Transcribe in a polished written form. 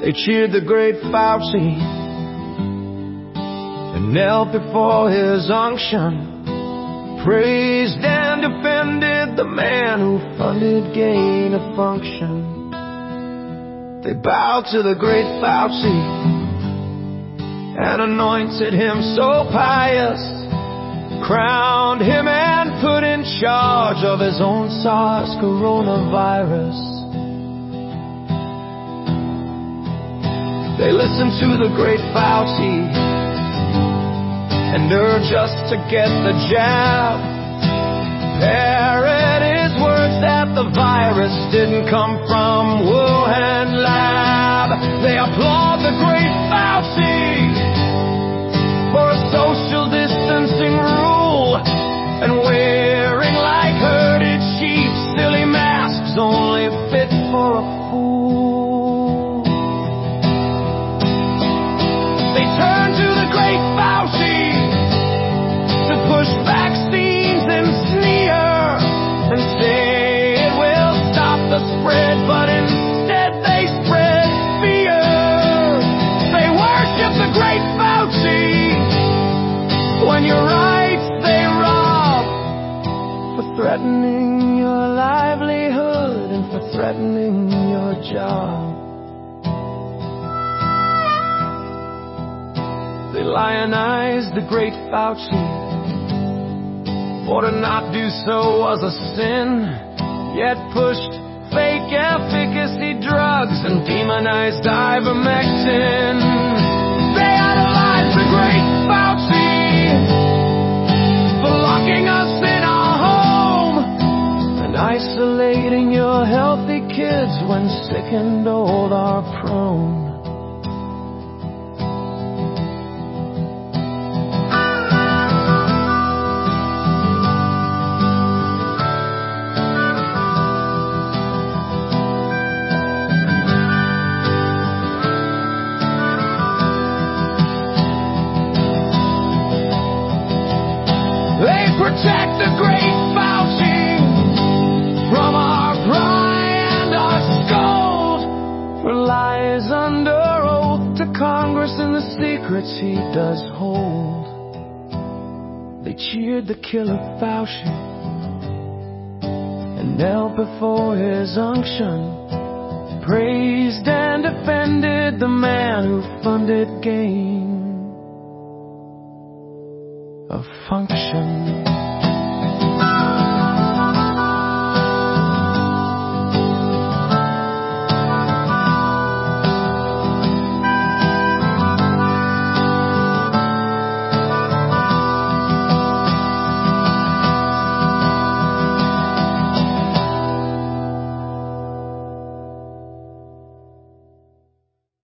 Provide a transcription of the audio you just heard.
They cheered the great Fauci and knelt before his unction, praised and defended the man who funded gain of function. They bowed to the great Fauci and anointed him so pious, crowned him and put in charge of his own SARS coronavirus. They listened to the great Fauci and urged us to get the jab. Parrot his words that the virus didn't come from Wuhan lab. They applaud the great Fauci for a social distancing rule and wearing like herded sheep silly masks only fit for a fool. They turn to the great Fauci to push vaccines and sneer and say it will stop the spread, but instead they spread fear. They worship the great Fauci when your rights they rob, for threatening your livelihood and for threatening your job. They lionized the great Fauci, for to not do so was a sin, yet pushed fake efficacy drugs and demonized ivermectin. They idolized the great Fauci for locking us in our home and isolating your healthy kids when sick and old are prone. Protect the great Fauci from our pry and our scold, for lies under oath to Congress and the secrets he does hold. They cheered the killer Fauci and knelt before his unction, praised and defended the man who funded gain of function.